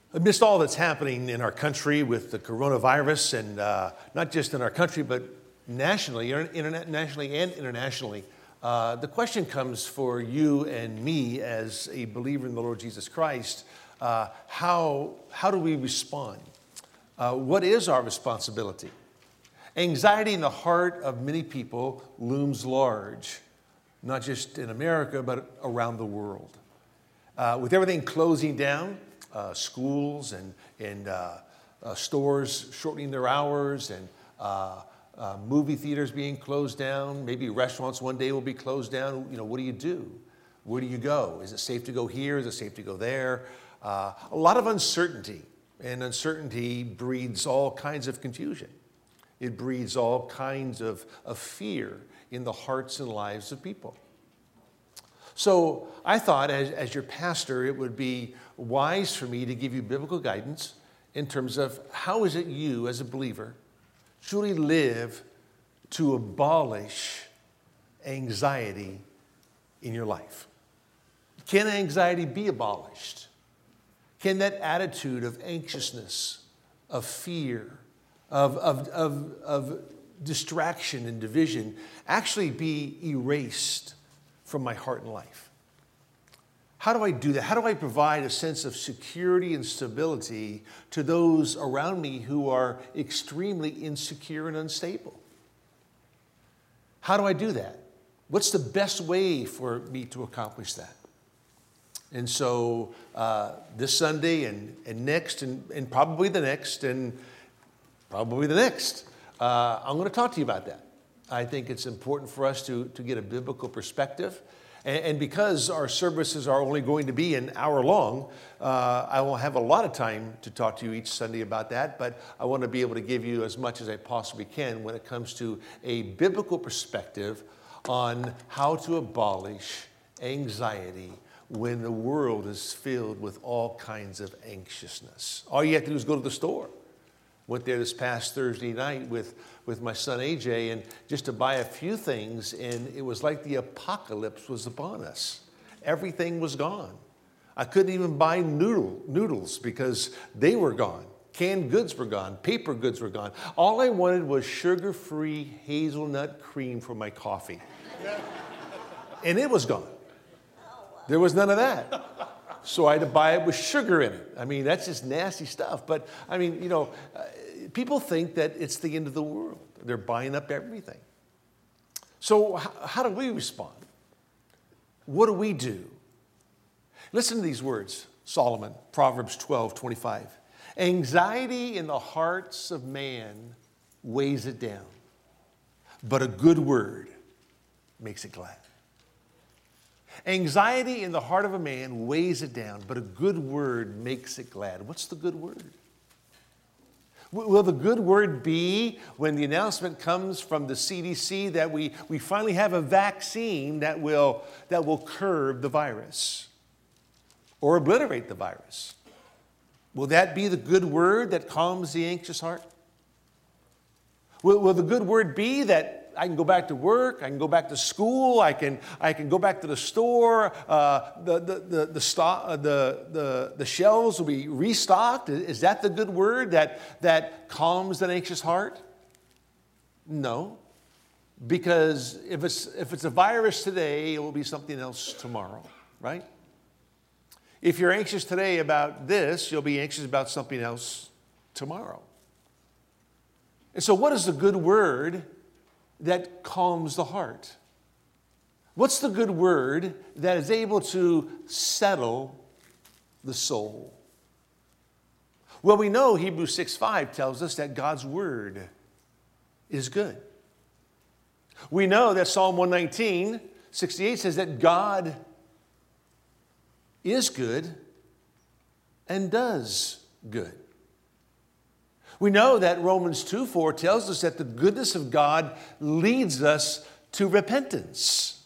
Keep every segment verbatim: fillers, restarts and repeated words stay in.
Amidst all that's happening in our country with the coronavirus, and uh, not just in our country, but nationally, internet, nationally and internationally, uh, the question comes for you and me as a believer in the Lord Jesus Christ, uh, how, how do we respond? Uh, what is our responsibility? Anxiety in the heart of many people looms large, not just in America, but around the world. Uh, with everything closing down, Uh, schools and, and uh, uh, stores shortening their hours, and uh, uh, movie theaters being closed down. Maybe restaurants one day will be closed down. You know, what do you do? Where do you go? Is it safe to go here? Is it safe to go there? Uh, a lot of uncertainty, and uncertainty breeds all kinds of confusion. It breeds all kinds of, of fear in the hearts and lives of people. So I thought, as, as your pastor, it would be wise for me to give you biblical guidance in terms of how is it you, as a believer, truly live to abolish anxiety in your life. Can anxiety be abolished? Can that attitude of anxiousness, of fear, of, of, of, of distraction and division actually be erased from my heart and life? How do I do that? How do I provide a sense of security and stability to those around me who are extremely insecure and unstable? How do I do that? What's the best way for me to accomplish that? And so uh, this Sunday and, and next and, and probably the next and probably the next, uh, I'm going to talk to you about that. I think it's important for us to, to get a biblical perspective. And, and because our services are only going to be an hour long, uh, I won't have a lot of time to talk to you each Sunday about that, but I want to be able to give you as much as I possibly can when it comes to a biblical perspective on how to abolish anxiety when the world is filled with all kinds of anxiousness. All you have to do is go to the store. Went there this past Thursday night with, with my son A J, and just to buy a few things, and it was like the apocalypse was upon us. Everything was gone. I couldn't even buy noodle, noodles because they were gone. Canned goods were gone. Paper goods were gone. All I wanted was sugar-free hazelnut cream for my coffee. And it was gone. There was none of that. So I had to buy it with sugar in it. I mean, that's just nasty stuff. But, I mean, you know, uh, people think that it's the end of the world. They're buying up everything. So h- how do we respond? What do we do? Listen to these words, Solomon, Proverbs twelve twenty-five. Anxiety in the hearts of man weighs it down, but a good word makes it glad. Anxiety in the heart of a man weighs it down, but a good word makes it glad. What's the good word? Will the good word be when the announcement comes from the C D C that we, we finally have a vaccine that will, that will curb the virus or obliterate the virus? Will that be the good word that calms the anxious heart? Will, will the good word be that I can go back to work, I can go back to school, I can, I can go back to the store, uh, the, the, the, the, stock, uh, the, the, the shelves will be restocked? Is that the good word that, that calms an anxious heart? No, because if it's, if it's a virus today, it will be something else tomorrow, right? If you're anxious today about this, you'll be anxious about something else tomorrow. And so what is the good word that calms the heart? What's the good word that is able to settle the soul? Well, we know Hebrews six five tells us that God's word is good. We know that Psalm one nineteen, sixty-eight says that God is good and does good. We know that Romans two four tells us that the goodness of God leads us to repentance.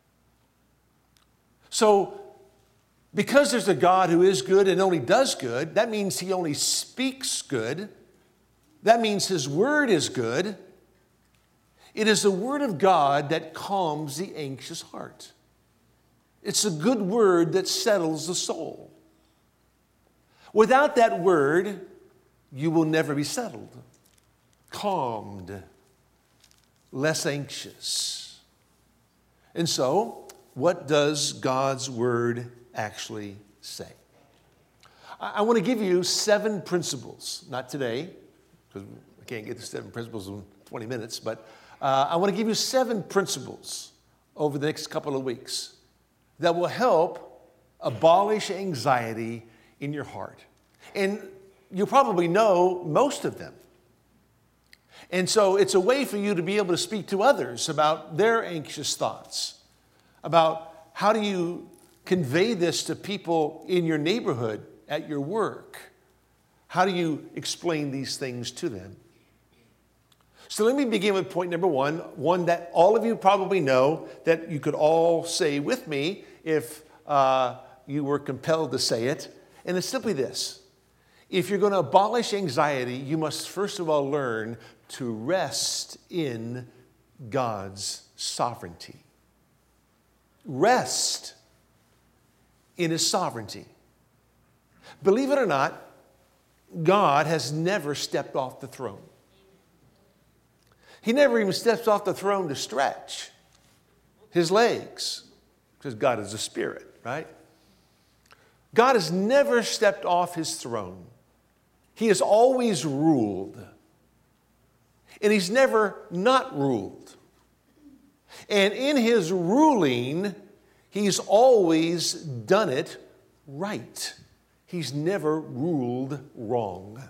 So, because there's a God who is good and only does good, that means he only speaks good. That means his word is good. It is the word of God that calms the anxious heart. It's a good word that settles the soul. Without that word, you will never be settled, calmed, less anxious. And so, what does God's word actually say? I, I want to give you seven principles, not today, because I can't get the seven principles in twenty minutes, but uh, I want to give you seven principles over the next couple of weeks that will help abolish anxiety in your heart. And you probably know most of them. And so it's a way for you to be able to speak to others about their anxious thoughts, about how do you convey this to people in your neighborhood, at your work. How do you explain these things to them? So let me begin with point number one, one that all of you probably know, that you could all say with me if uh, you were compelled to say it. And it's simply this. If you're going to abolish anxiety, you must first of all learn to rest in God's sovereignty. Rest in His sovereignty. Believe it or not, God has never stepped off the throne. He never even steps off the throne to stretch His legs, because God is a spirit, right? God has never stepped off His throne. He has always ruled. And He's never not ruled. And in His ruling, He's always done it right. He's never ruled wrong.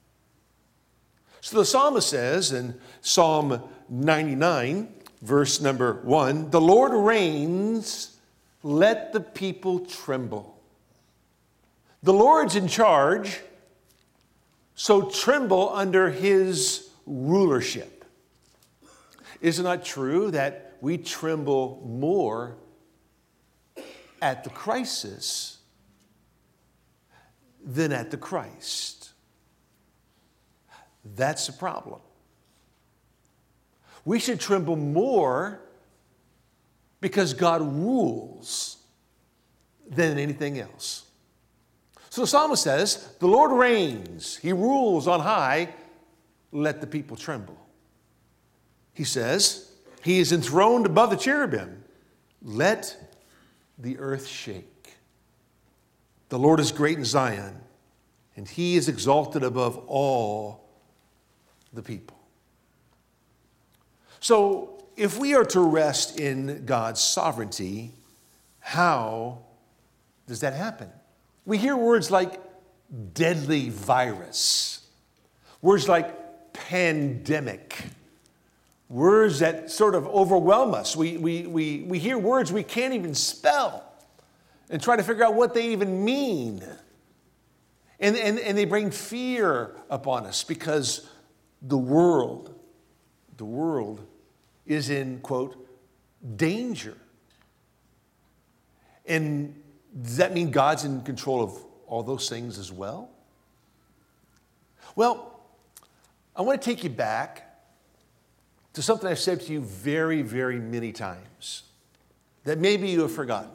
So the psalmist says in Psalm ninety-nine, verse number one, "The Lord reigns, let the people tremble." The Lord's in charge, so tremble under His rulership. Is it not true that we tremble more at the crisis than at the Christ? That's the problem. We should tremble more because God rules than anything else. So the psalmist says, the Lord reigns. He rules on high. Let the people tremble. He says, He is enthroned above the cherubim. Let the earth shake. The Lord is great in Zion, and He is exalted above all the people. So if we are to rest in God's sovereignty, how does that happen? We hear words like deadly virus, words like pandemic, words that sort of overwhelm us. We, we, we, we hear words we can't even spell and try to figure out what they even mean. And, and, and they bring fear upon us because the world, the world is in, quote, danger. And does that mean God's in control of all those things as well? Well, I want to take you back to something I've said to you very, very many times that maybe you have forgotten.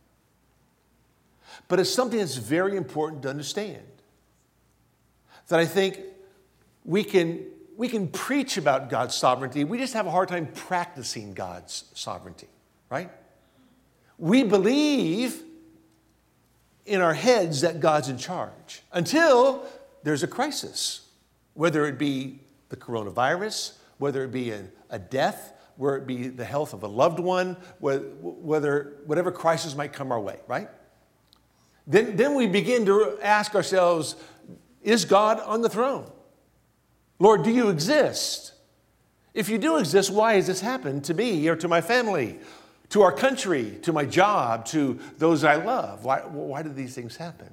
But it's something that's very important to understand. That I think we can, we can preach about God's sovereignty. We just have a hard time practicing God's sovereignty, right? We believe in our heads that God's in charge until there's a crisis, whether it be the coronavirus, whether it be a, a death, whether it be the health of a loved one, whether, whether whatever crisis might come our way, right? Then, then we begin to ask ourselves, is God on the throne? Lord, do you exist? If you do exist, why has this happened to me or to my family, to our country, to my job, to those I love? Why, why do these things happen?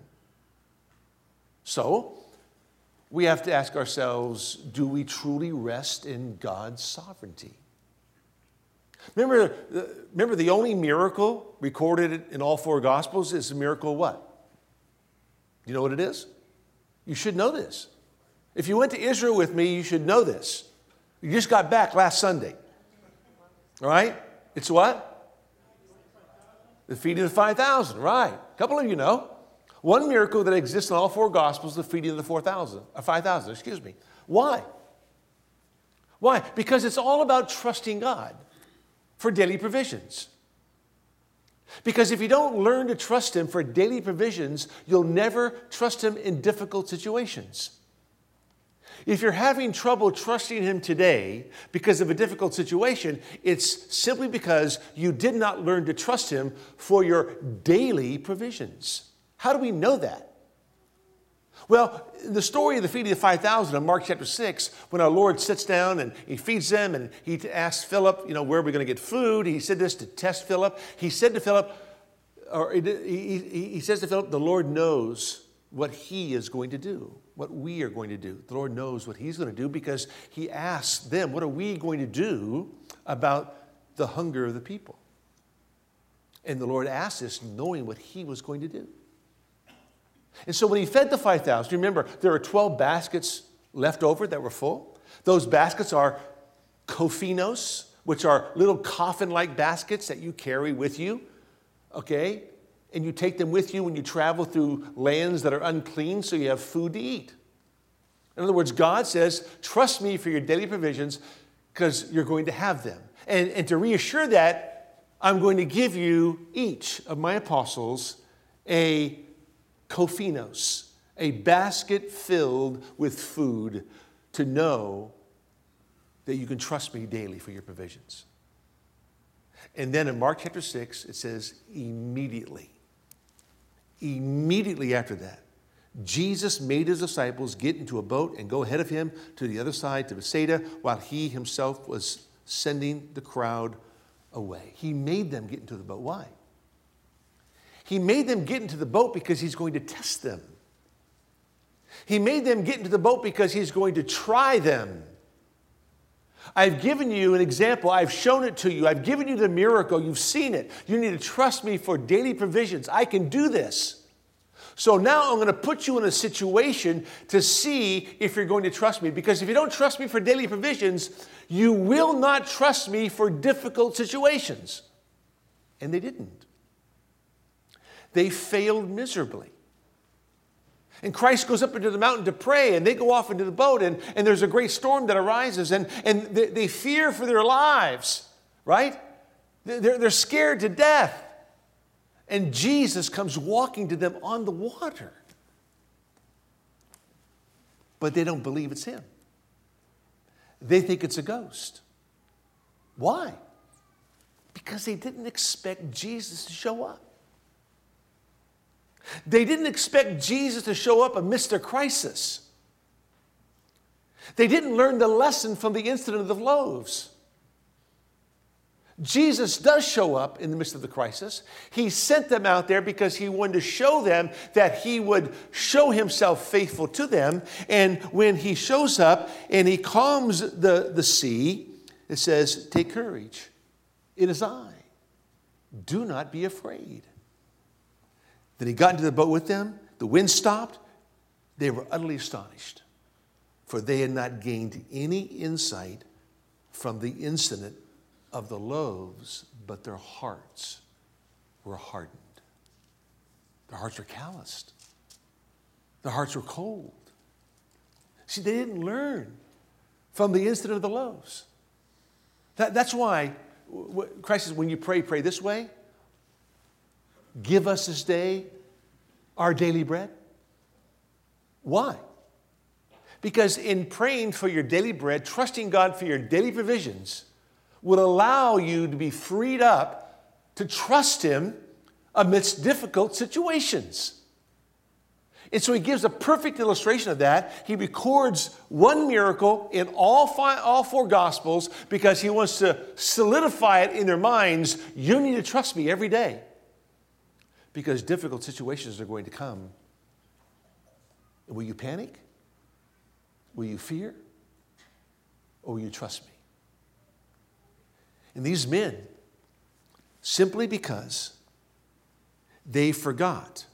So, we have to ask ourselves, do we truly rest in God's sovereignty? Remember, remember the only miracle recorded in all four Gospels is the miracle of what? You know what it is? You should know this. If you went to Israel with me, you should know this. You just got back last Sunday. All right? It's what? The feeding of five thousand, right. A couple of you know. One miracle that exists in all four Gospels, the feeding of the four thousand, or five thousand, excuse me. Why? Why? Because it's all about trusting God for daily provisions. Because if you don't learn to trust Him for daily provisions, you'll never trust Him in difficult situations. If you're having trouble trusting Him today because of a difficult situation, it's simply because you did not learn to trust Him for your daily provisions. How do we know that? Well, the story of the feeding of five thousand in Mark chapter six, when our Lord sits down and He feeds them and He asks Philip, you know, where are we going to get food? He said this to test Philip. He said to Philip, or he, he, he says to Philip, the Lord knows what He is going to do, what we are going to do. The Lord knows what He's going to do because He asks them, what are we going to do about the hunger of the people? And the Lord asked this knowing what He was going to do. And so when He fed the five thousand, remember, there are twelve baskets left over that were full. Those baskets are kophinos, which are little coffin-like baskets that you carry with you, okay? And you take them with you when you travel through lands that are unclean so you have food to eat. In other words, God says, trust me for your daily provisions because you're going to have them. And, and to reassure that, I'm going to give you, each of my apostles, a kophinos, a basket filled with food to know that you can trust me daily for your provisions. And then in Mark chapter six, it says, immediately, immediately after that, Jesus made His disciples get into a boat and go ahead of Him to the other side, to Bethsaida, while He Himself was sending the crowd away. He made them get into the boat. Why? He made them get into the boat because He's going to test them. He made them get into the boat because He's going to try them. I've given you an example. I've shown it to you. I've given you the miracle. You've seen it. You need to trust me for daily provisions. I can do this. So now I'm going to put you in a situation to see if you're going to trust me. Because if you don't trust me for daily provisions, you will not trust me for difficult situations. And they didn't. They failed miserably. And Christ goes up into the mountain to pray, and they go off into the boat, and, and there's a great storm that arises, and, and they, they fear for their lives, right? They're, they're scared to death. And Jesus comes walking to them on the water. But they don't believe it's Him. They think it's a ghost. Why? Because they didn't expect Jesus to show up. They didn't expect Jesus to show up amidst their crisis. They didn't learn the lesson from the incident of the loaves. Jesus does show up in the midst of the crisis. He sent them out there because He wanted to show them that He would show Himself faithful to them. And when He shows up and He calms the, the sea, it says, take courage. It is I. Do not be afraid. Then He got into the boat with them. The wind stopped. They were utterly astonished, for they had not gained any insight from the incident of the loaves, but their hearts were hardened. Their hearts were calloused. Their hearts were cold. See, they didn't learn from the incident of the loaves. That, that's why Christ says, when you pray, pray this way. Give us this day our daily bread. Why? Because in praying for your daily bread, trusting God for your daily provisions, will allow you to be freed up to trust Him amidst difficult situations. And so He gives a perfect illustration of that. He records one miracle in all, five, all four Gospels because He wants to solidify it in their minds. You need to trust me every day. Because difficult situations are going to come. Will you panic? Will you fear? Or will you trust me? And these men, simply because they forgot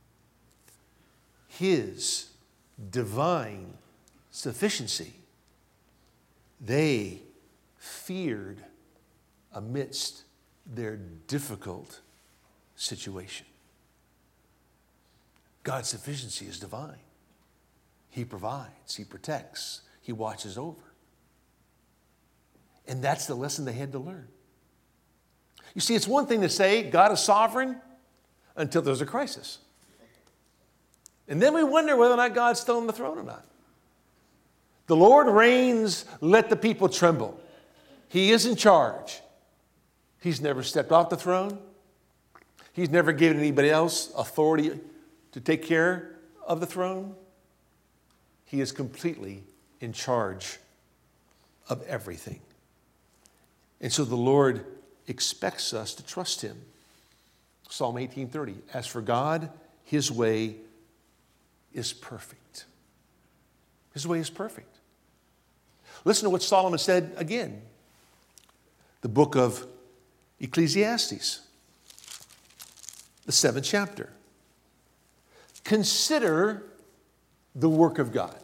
His divine sufficiency, they feared amidst their difficult situation. God's sufficiency is divine. He provides, he protects, he watches over. And that's the lesson they had to learn. You see, it's one thing to say God is sovereign until there's a crisis. And then we wonder whether or not God's still on the throne or not. The Lord reigns, let the people tremble. He is in charge. He's never stepped off the throne. He's never given anybody else authority to take care of the throne. He is completely in charge of everything. And so the Lord expects us to trust him. Psalm eighteen thirty, as for God, his way is perfect. His way is perfect. Listen to what Solomon said again. The book of Ecclesiastes, the seventh chapter. Consider the work of God.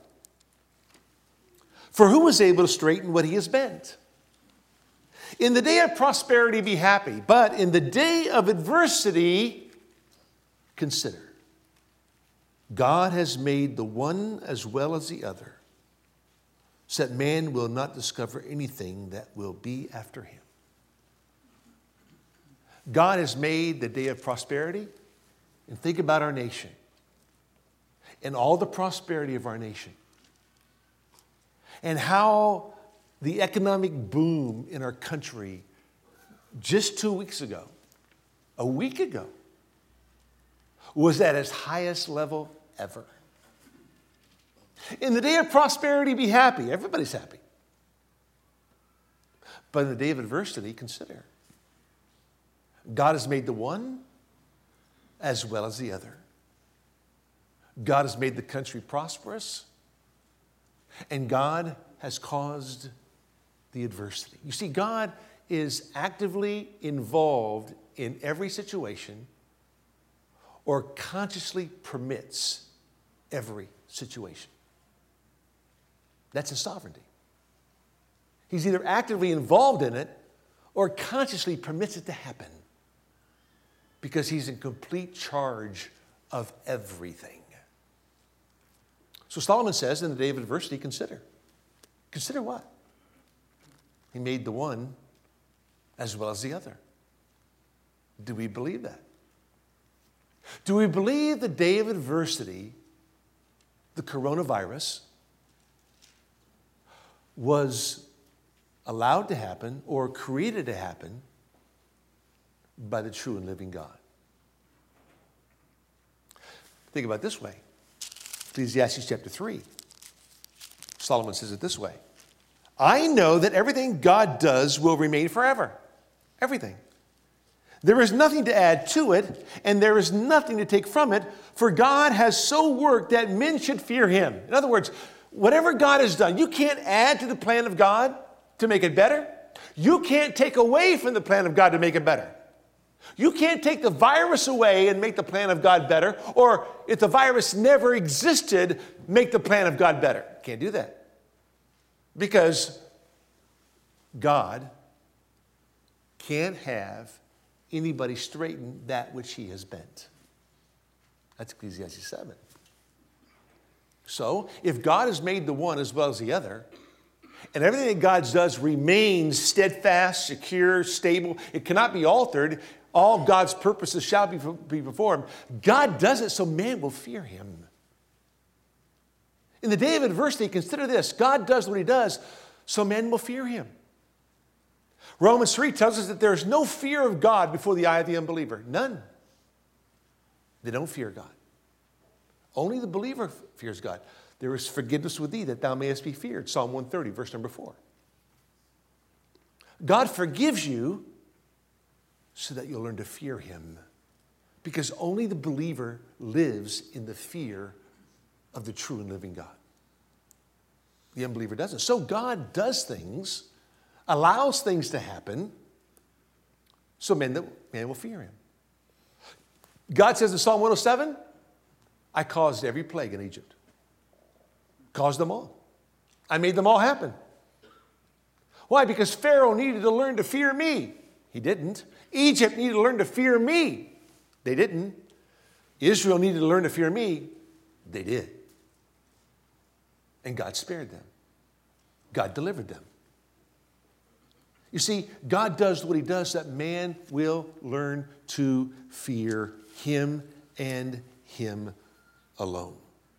For who is able to straighten what he has bent? In the day of prosperity, be happy, but in the day of adversity, consider. God has made the one as well as the other, so that man will not discover anything that will be after him. God has made the day of prosperity, and think about our nation and all the prosperity of our nation and how the economic boom in our country just two weeks ago, a week ago, was at its highest level ever. In the day of prosperity, be happy. Everybody's happy. But in the day of adversity, consider. God has made the one as well as the other. God has made the country prosperous, and God has caused the adversity. You see, God is actively involved in every situation or consciously permits every situation. That's his sovereignty. He's either actively involved in it or consciously permits it to happen because he's in complete charge of everything. So Solomon says in the day of adversity, consider. Consider what? He made the one as well as the other. Do we believe that? Do we believe the day of adversity, the coronavirus, was allowed to happen or created to happen by the true and living God? Think about it this way. Ecclesiastes chapter three. Solomon says it this way. I know that everything God does will remain forever. Everything. There is nothing to add to it, and there is nothing to take from it, for God has so worked that men should fear him. In other words, whatever God has done, you can't add to the plan of God to make it better. You can't take away from the plan of God to make it better. You can't take the virus away and make the plan of God better, or if the virus never existed, make the plan of God better. Can't do that. Because God can't have anybody straighten that which he has bent. That's Ecclesiastes seven. So, if God has made the one as well as the other, and everything that God does remains steadfast, secure, stable, it cannot be altered, all God's purposes shall be, be performed, God does it so man will fear him. In the day of adversity, consider this. God does what he does so men will fear him. Romans three tells us that there is no fear of God before the eye of the unbeliever. None. They don't fear God. Only the believer fears God. There is forgiveness with thee that thou mayest be feared. Psalm one thirty, verse number four. God forgives you so that you'll learn to fear him. Because only the believer lives in the fear of the true and living God. The unbeliever doesn't. So God does things, allows things to happen, so men, that, man will fear him. God says in Psalm one oh seven, I caused every plague in Egypt. Caused them all. I made them all happen. Why? Because Pharaoh needed to learn to fear me. He didn't. Egypt needed to learn to fear me. They didn't. Israel needed to learn to fear me. They did. And God spared them. God delivered them. You see, God does what he does so that man will learn to fear him and him alone.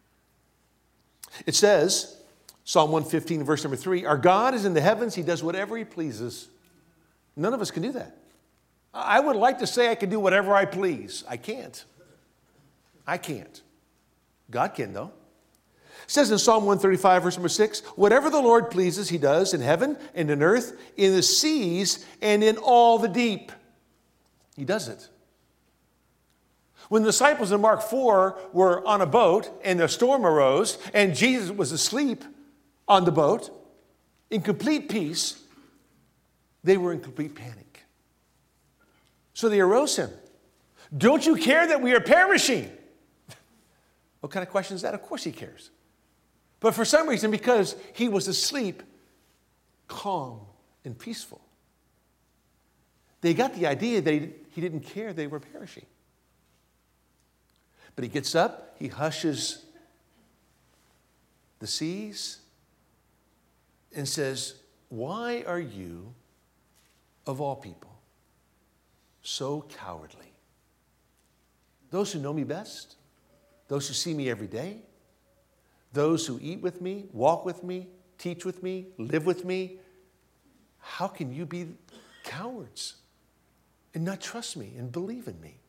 It says, Psalm one fifteen, verse number three, our God is in the heavens. He does whatever he pleases. None of us can do that. I would like to say I can do whatever I please. I can't. I can't. God can, though. It says in Psalm one thirty-five, verse number six, whatever the Lord pleases, he does in heaven and in earth, in the seas and in all the deep. He does it. When the disciples in Mark four were on a boat and a storm arose and Jesus was asleep on the boat in complete peace, they were in complete panic. So they arose him. Don't you care that we are perishing? What kind of question is that? Of course he cares. But for some reason, because he was asleep, calm and peaceful, they got the idea that he, he didn't care they were perishing. But he gets up, he hushes the seas and says, why are you, of all people, so cowardly? Those who know me best, those who see me every day, those who eat with me, walk with me, teach with me, live with me, how can you be cowards and not trust me and believe in me?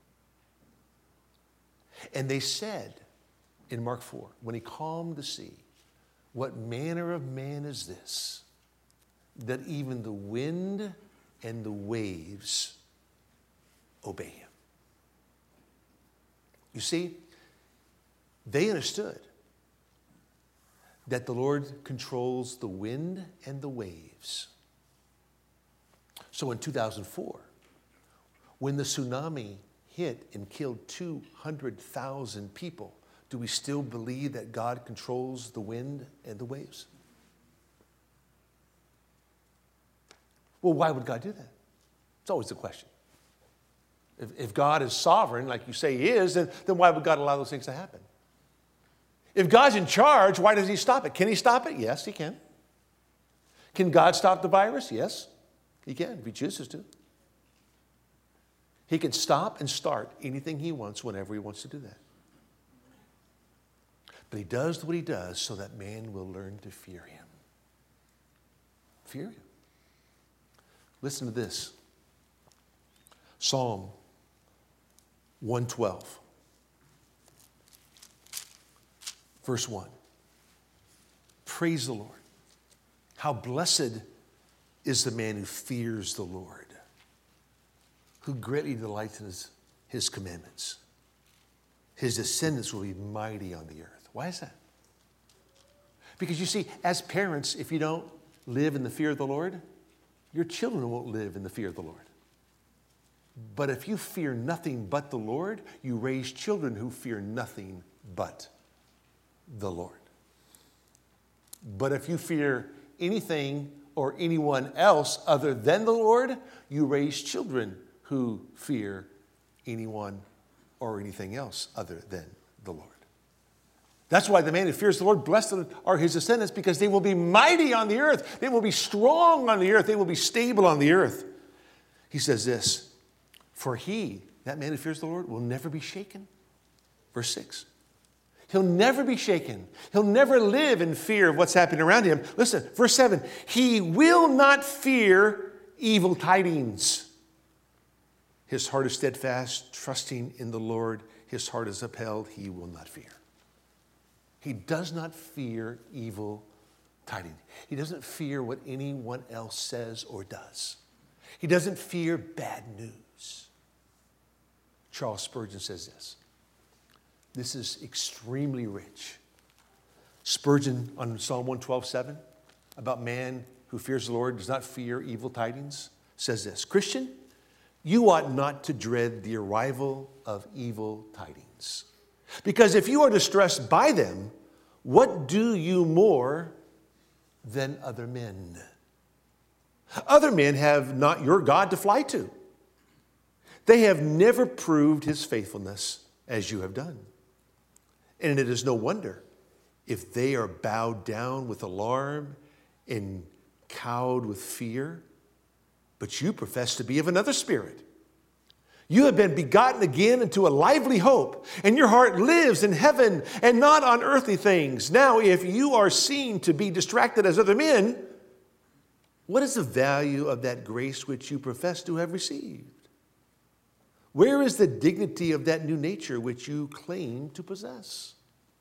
And they said in Mark four, when he calmed the sea, what manner of man is this, that even the wind and the waves obey him? You see, they understood that the Lord controls the wind and the waves. So in two thousand four, when the tsunami hit and killed two hundred thousand people, do we still believe that God controls the wind and the waves? Well, why would God do that? It's always the question. If, if God is sovereign, like you say he is, then, then why would God allow those things to happen? If God's in charge, why does he stop it? Can he stop it? Yes, he can. Can God stop the virus? Yes, he can, if he chooses to. He can stop and start anything he wants whenever he wants to do that. But he does what he does so that man will learn to fear him. Fear him. Listen to this. Psalm one twelve. Verse one. Praise the Lord. How blessed is the man who fears the Lord, who greatly delights in his, his commandments. His descendants will be mighty on the earth. Why is that? Because you see, as parents, if you don't live in the fear of the Lord, your children won't live in the fear of the Lord. But if you fear nothing but the Lord, you raise children who fear nothing but the Lord. But if you fear anything or anyone else other than the Lord, you raise children who fear anyone or anything else other than the Lord. That's why the man who fears the Lord, blessed are his descendants, because they will be mighty on the earth. They will be strong on the earth. They will be stable on the earth. He says this, for he, that man who fears the Lord, will never be shaken. Verse six. He'll never be shaken. He'll never live in fear of what's happening around him. Listen, verse seven. He will not fear evil tidings. His heart is steadfast, trusting in the Lord. His heart is upheld. He will not fear. He does not fear evil tidings. He doesn't fear what anyone else says or does. He doesn't fear bad news. Charles Spurgeon says this. This is extremely rich. Spurgeon on Psalm one twelve, seven, about man who fears the Lord, does not fear evil tidings, says this, Christian, you ought not to dread the arrival of evil tidings. Because if you are distressed by them, what do you more than other men? Other men have not your God to fly to. They have never proved his faithfulness, as you have done. And it is no wonder if they are bowed down with alarm and cowed with fear, but you profess to be of another spirit. You have been begotten again into a lively hope, and your heart lives in heaven and not on earthly things. Now, if you are seen to be distracted as other men, what is the value of that grace which you profess to have received? Where is the dignity of that new nature which you claim to possess?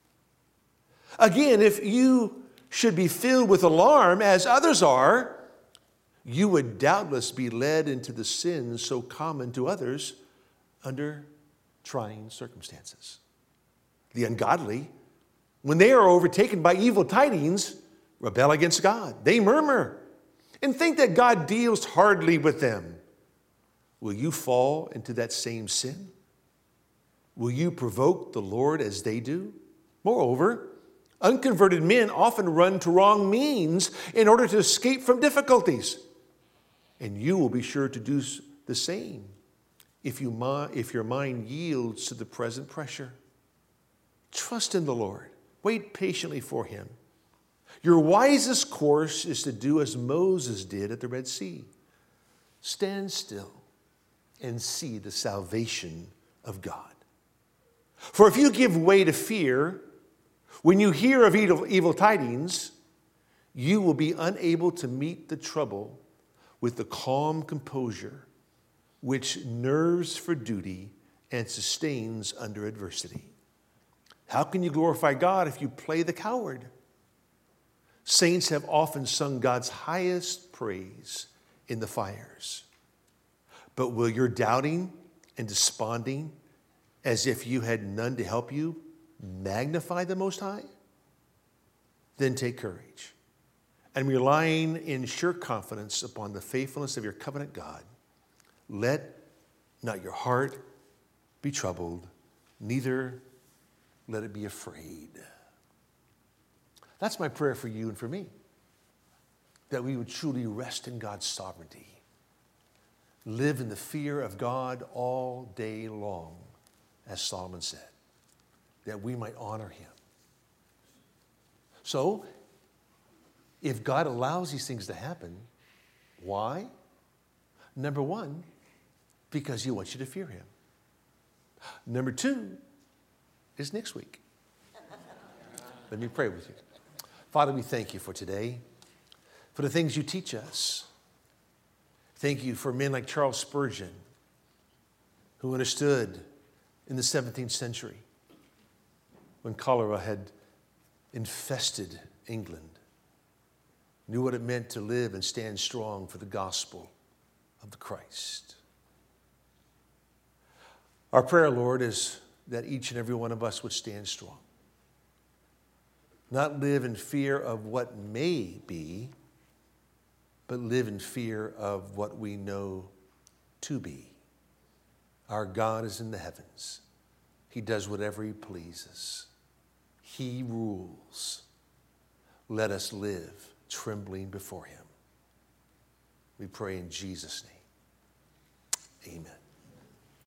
Again, if you should be filled with alarm as others are, you would doubtless be led into the sins so common to others under trying circumstances. The ungodly, when they are overtaken by evil tidings, rebel against God. They murmur and think that God deals hardly with them. Will you fall into that same sin? Will you provoke the Lord as they do? Moreover, unconverted men often run to wrong means in order to escape from difficulties. And you will be sure to do the same if, you, if your mind yields to the present pressure. Trust in the Lord. Wait patiently for him. Your wisest course is to do as Moses did at the Red Sea. Stand still and see the salvation of God. For if you give way to fear, when you hear of evil, evil tidings, you will be unable to meet the trouble with the calm composure which nerves for duty and sustains under adversity. How can you glorify God if you play the coward? Saints have often sung God's highest praise in the fires. But will your doubting and desponding, as if you had none to help you, magnify the Most High? Then take courage, and relying in sure confidence upon the faithfulness of your covenant God, let not your heart be troubled, neither let it be afraid. That's my prayer for you and for me, that we would truly rest in God's sovereignty, live in the fear of God all day long, as Solomon said, that we might honor him. So, if God allows these things to happen, why? Number one, because he wants you to fear him. Number two is next week. Let me pray with you. Father, we thank you for today, for the things you teach us. Thank you for men like Charles Spurgeon, who understood in the seventeenth century when cholera had infested England, knew what it meant to live and stand strong for the gospel of the Christ. Our prayer, Lord, is that each and every one of us would stand strong, not live in fear of what may be, but live in fear of what we know to be. Our God is in the heavens. He does whatever he pleases. He rules. Let us live trembling before him. We pray in Jesus' name. Amen.